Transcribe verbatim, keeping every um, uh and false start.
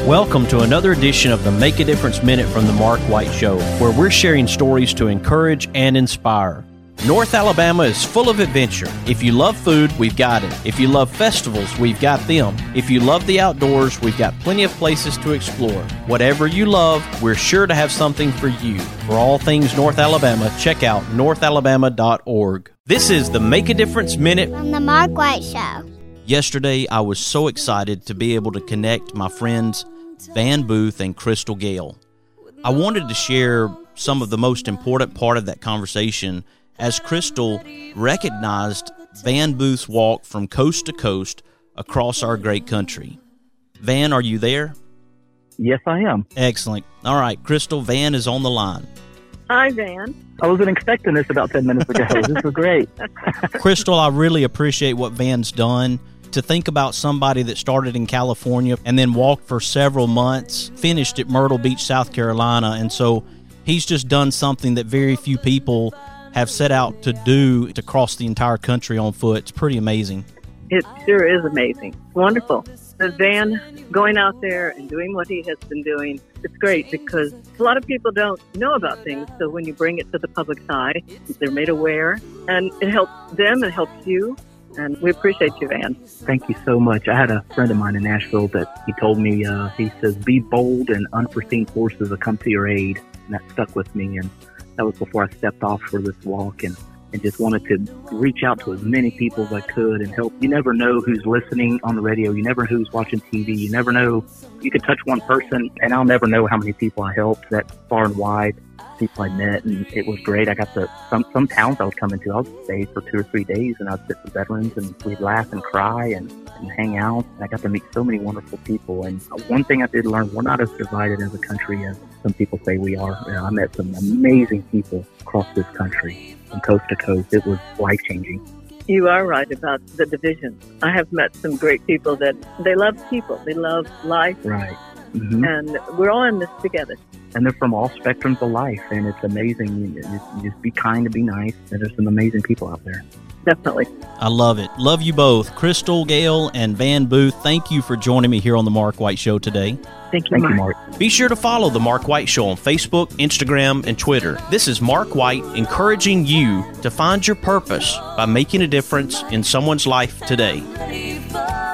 Welcome to another edition of the Make a Difference Minute from the Mark White Show, where we're sharing stories to encourage and inspire. North Alabama is full of adventure. If you love food, we've got it. If you love festivals, we've got them. If you love the outdoors, we've got plenty of places to explore. Whatever you love, we're sure to have something for you. For all things North Alabama, check out north alabama dot org. This is the Make a Difference Minute from the Mark White Show. Yesterday, I was so excited to be able to connect my friends Van Booth and Crystal Gale. I wanted to share some of the most important part of that conversation as Crystal recognized Van Booth's walk from coast to coast across our great country. Van, are you there? Yes, I am. Excellent. All right, Crystal, Van is on the line. Hi, Van. I wasn't expecting this about ten minutes ago. This is great. Crystal, I really appreciate what Van's done. To think about somebody that started in California and then walked for several months, finished at Myrtle Beach, South Carolina, and so he's just done something that very few people have set out to do to cross the entire country on foot. It's pretty amazing. It sure is amazing. Wonderful. The Van going out there and doing what he has been doing, it's great because a lot of people don't know about things. So when you bring it to the public's eye, they're made aware, and it helps them, it helps you. And we appreciate you, Van. Thank you so much. I had a friend of mine in Nashville that he told me, uh, he says, be bold and unforeseen forces will come to your aid. And that stuck with me. And that was before I stepped off for this walk and, and just wanted to reach out to as many people as I could and help. You never know who's listening on the radio. You never know who's watching T V. You never know. You could touch one person, and I'll never know how many people I helped that far and wide. People I met, and it was great. I got to some some towns I was coming to. I would stay for two or three days, and I'd sit with veterans, and we'd laugh and cry and, and hang out. And I got to meet so many wonderful people. And one thing I did learn: we're not as divided as a country as some people say we are. You know, I met some amazing people across this country, from coast to coast. It was life changing. You are right about the division. I have met some great people that they love people. They love life. Right. Mm-hmm. And we're all in this together. And they're from all spectrums of life, and it's amazing. You, you just be kind and be nice, and there's some amazing people out there. Definitely. I love it. Love you both. Crystal Gale and Van Booth, thank you for joining me here on The Mark White Show today. Thank you, Thank Mark. you, Mark. Be sure to follow The Mark White Show on Facebook, Instagram, and Twitter. This is Mark White encouraging you to find your purpose by making a difference in someone's life today.